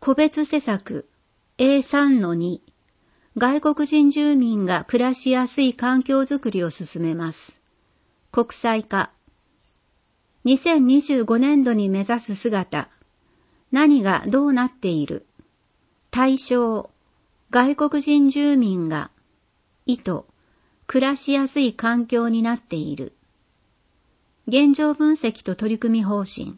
個別施策 A3-2 外国人住民が暮らしやすい環境づくりを進めます。国際化2025年度に目指す姿何がどうなっている対象外国人住民が意図暮らしやすい環境になっている現状分析と取り組み方針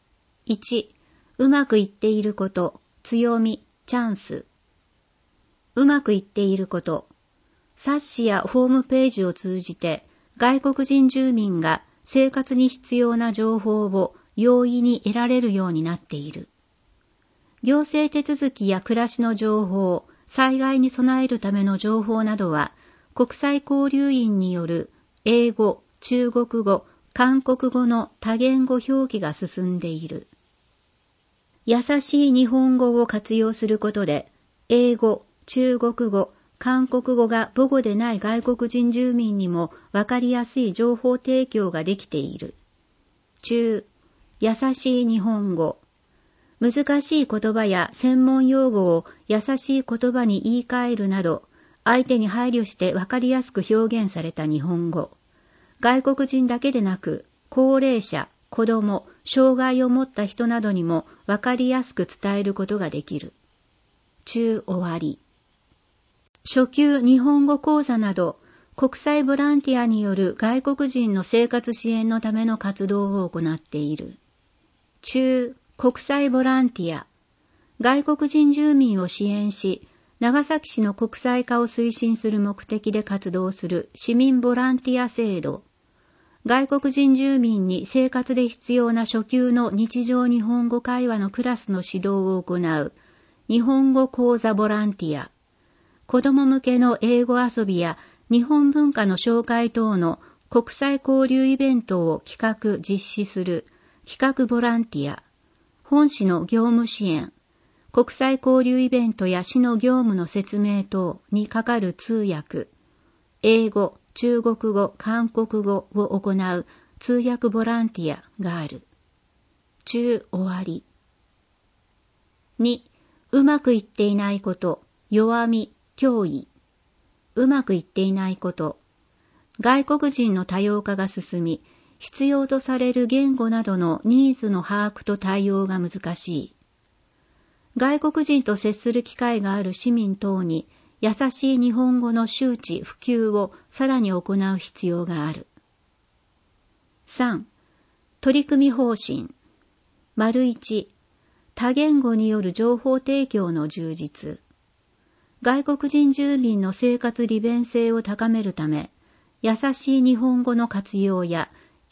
1うまくいっていること強みチャンスうまくいっていること。冊子やホームページを通じて外国人住民が生活に必要な情報を容易に得られるようになっている。行政手続きや暮らしの情報、災害に備えるための情報などは国際交流員による英語、中国語、韓国語の多言語表記が進んでいる。優しい日本語を活用することで英語、中国語、韓国語が母語でない外国人住民にもわかりやすい情報提供ができている。中、優しい日本語。難しい言葉や専門用語を優しい言葉に言い換えるなど、相手に配慮してわかりやすく表現された日本語。外国人だけでなく、高齢者、子供、障害を持った人などにもわかりやすく伝えることができる。中終わり。初級日本語講座など国際ボランティアによる外国人の生活支援のための活動を行っている。中国際ボランティア外国人住民を支援し長崎市の国際化を推進する目的で活動する市民ボランティア制度外国人住民に生活で必要な初級の日常日本語会話のクラスの指導を行う日本語講座ボランティア子供向けの英語遊びや日本文化の紹介等の国際交流イベントを企画実施する企画ボランティア、本市の業務支援、国際交流イベントや市の業務の説明等にかかる通訳、英語、中国語、韓国語を行う通訳ボランティアがある。中終わり。2、うまくいっていないこと、弱み、脅威。うまくいっていないこと。外国人の多様化が進み、必要とされる言語などのニーズの把握と対応が難しい。外国人と接する機会がある市民等に、優しい日本語の周知・普及をさらに行う必要がある。3. 取り組み方針。1. 多言語による情報提供の充実。外国人住民の生活利便性を高めるため、優しい日本語の活用や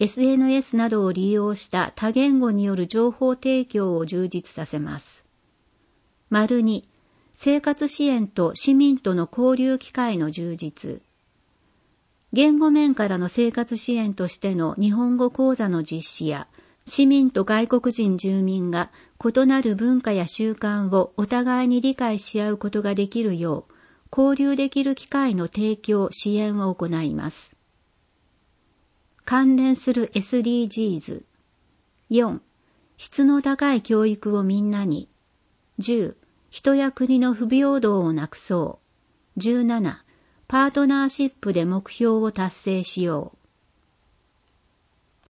SNS などを利用した多言語による情報提供を充実させます。2. 生活支援と市民との交流機会の充実。言語面からの生活支援としての日本語講座の実施や、市民と外国人住民が異なる文化や習慣をお互いに理解し合うことができるよう、交流できる機会の提供・支援を行います。関連する SDGs。4. 質の高い教育をみんなに。10. 人や国の不平等をなくそう。17. パートナーシップで目標を達成しよう。